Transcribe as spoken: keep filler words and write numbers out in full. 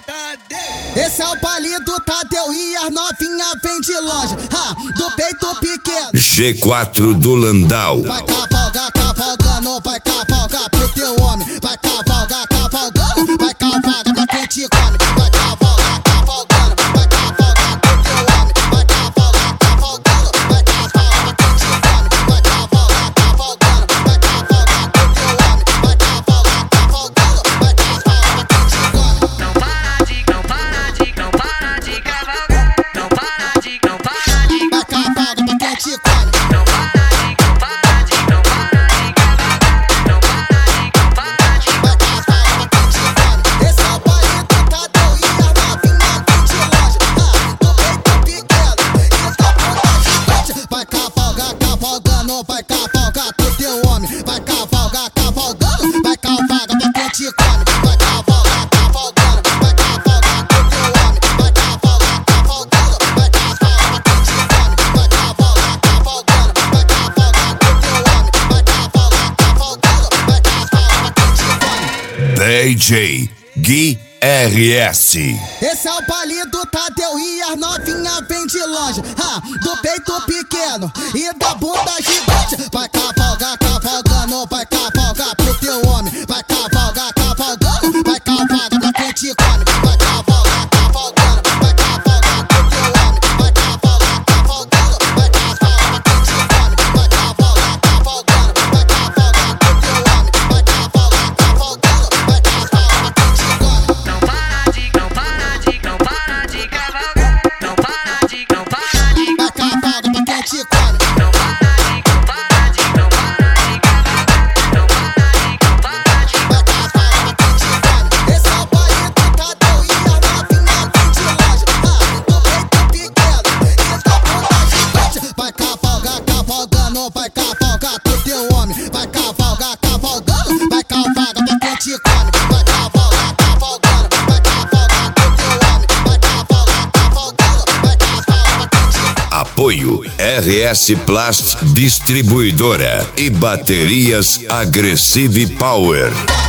Esse é o baile do Tadeu e as novinha vem de longe, ha, do peito pequeno. G quatro do Landau. Vai cavalgar, cavalgando, vai cavalgar pro teu homem. Vai cavalgar, cavalgando, vai cavalgar pra quem te come. Vai cavalgar, cavalgando, vai cavalgar pro teu homem. Vai cavalgar, cavalgando, vai cavalgar pra quem te come. Vai cavalgar, cavalgando, vai cavalgar pro teu homem. Vai cavalgar, cavalgando, vai cavalgar pra quem te come. Não para de, não para de, não para de cavalgar. Não para de, não para de. Vai cavalgar pra quem te come. Não para de, não para de, não para de cavalgar. Não para de, não para de. Vai cavalgar pra quem te come. Esse é o baile do Tadeu e a novinha vem de longe, ha, do peito pequeno e da bunda gigante. Vai cavalgar, cavalgando, vai cavalgar pro teu homem. Vai cavalgar, cavalgando, vai cavalgar pra quem te come. Vai cavalgar, cavalgando, vai cavalgar pro teu homem. Vai cavalgar, cavalgando, vai cavalgar pra quem te come. Vai cavalgar, cavalgando, vai cavalgar pro teu homem. Vai cavalgar, cavalgando, vai cavalgar pra quem te come. D J Gui R S. Esse é o baile do Tadeu e as novinha vem de longe, ha, do peito pequeno e da bunda gigante. Vai cavalgar, cavalgando, vai cavalgar pro teu homem. Vai cavalgar, cavalgando, vai cavalgar pra quem te come. Vai cavalgar, cavalgando, vai cavalgar pro teu homem. Vai cavalgar, cavalgando, vai cavalgar pra quem te come. Vai cavalgar, cavalgando, vai cavalgar pro teu homem. Vai cavalgar, cavalgando, vai cavalgar pra quem te come. Não para de, não para de, não para de cavalgar. Não para de, não para de. Vai cavalgar pra quem te come. Não para de, não para de, não para de cavalgar. Não para de, não para de. Vai cavalgar pra quem te come. Esse é o baile do Tadeu e a novinha vem de longe, ha, do peito pequeno e da bunda gigante. Vai cavalgar, cavalgando, vai cavalgar pro teu homem. Vai cavalgar, cavalgando, vai cavalgar pra quem te come. Vai cavalgar, cavalgando, vai cavalgar pro teu homem. Vai cavalgar, cavalgando, vai cavalgar pra quem te come. Apoio R S Plast Distribuidora e Baterias Aggressive Power.